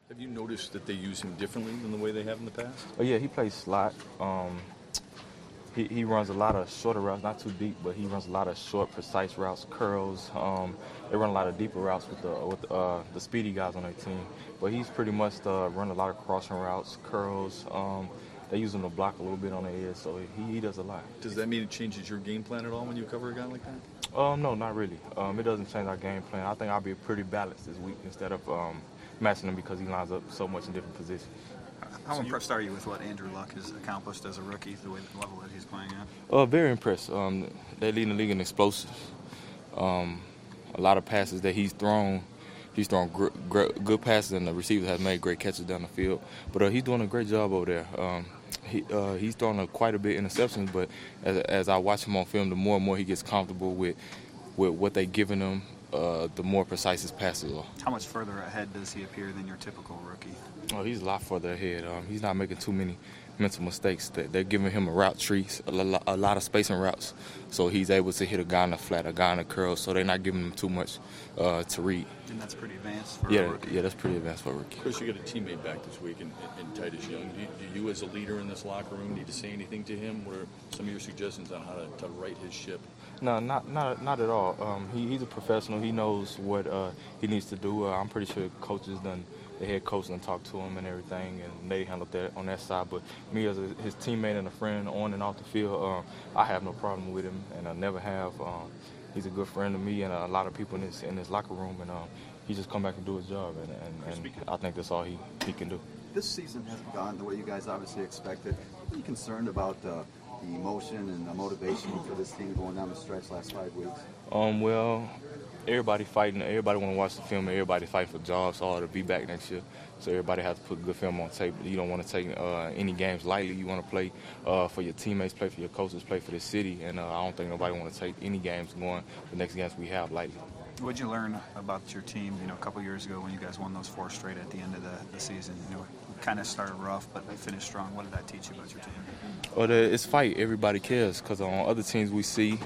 Have you noticed that they use him differently than the way they have in the past? Oh yeah, he plays slot. He runs a lot of shorter routes, not too deep, but he runs a lot of short, precise routes, curls. They run a lot of deeper routes with the speedy guys on their team. But he's pretty much run a lot of crossing routes, curls. They use him to block a little bit on the edge, so he does a lot. Does that mean it changes your game plan at all when you cover a guy like that? No, not really. It doesn't change our game plan. I think I'll be pretty balanced this week instead of matching him because he lines up so much in different positions. How impressed are you with what Andrew Luck has accomplished as a rookie, the level that he's playing at? Very impressed. They lead the league in explosives. A lot of passes that he's thrown good passes, and the receivers have made great catches down the field. But he's doing a great job over there. He's thrown quite a bit of interceptions, but as I watch him on film, the more and more he gets comfortable with what they're giving him, the more precise his passes are. How much further ahead does he appear than your typical rookie? Oh, he's a lot further ahead. He's not making too many mental mistakes. They're giving him a route tree, a lot of spacing routes, so he's able to hit a guy in the flat, a guy in the curl, so they're not giving him too much to read. And that's pretty advanced for a rookie. Yeah, that's pretty advanced for a rookie. Chris, you got a teammate back this week in Titus Young. Do you, as a leader in this locker room, need to say anything to him? What are some of your suggestions on how to right his ship? No, not at all. He's a professional. He knows what he needs to do. I'm pretty sure coaches the head coach done talked to him and everything, and they handled that on that side. But me as his teammate and a friend on and off the field, I have no problem with him, and I never have. He's a good friend to me and a lot of people in this locker room, and he just come back and do his job, and I think that's all he can do. This season hasn't gone the way you guys obviously expected. Are you concerned about the emotion and the motivation for this team going down the stretch last 5 weeks? Well, everybody fighting. Everybody want to watch the film. Everybody fighting for jobs all to be back next year. So everybody has to put good film on tape. You don't want to take any games lightly. You want to play for your teammates, play for your coaches, play for the city. And I don't think nobody want to take any games going the next games we have lightly. What did you learn about your team, a couple years ago when you guys won those 4 straight at the end of the season? Kind of started rough, but finished strong. What did that teach you about your team? Well, it's fight. Everybody cares because on other teams we see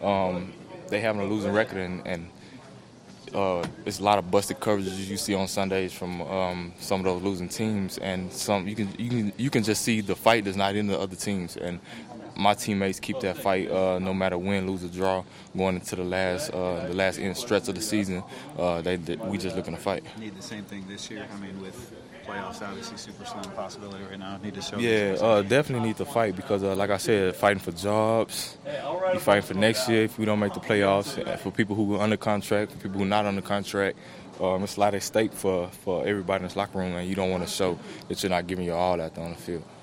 they having a losing record, and it's a lot of busted coverages you see on Sundays from some of those losing teams, and you can just see the fight that's not in the other teams. And my teammates keep that fight no matter win, lose, or draw going into the last end stretch of the season. We just looking to fight. Need the same thing this year. With playoffs obviously super slim possibility right now. Need to show. Yeah, definitely need to fight because, like I said, fighting for jobs. You fighting for next year if we don't make the playoffs. For people who are under contract, for people who are not under contract, it's a lot at stake for everybody in this locker room, and you don't want to show that you're not giving your all out there on the field.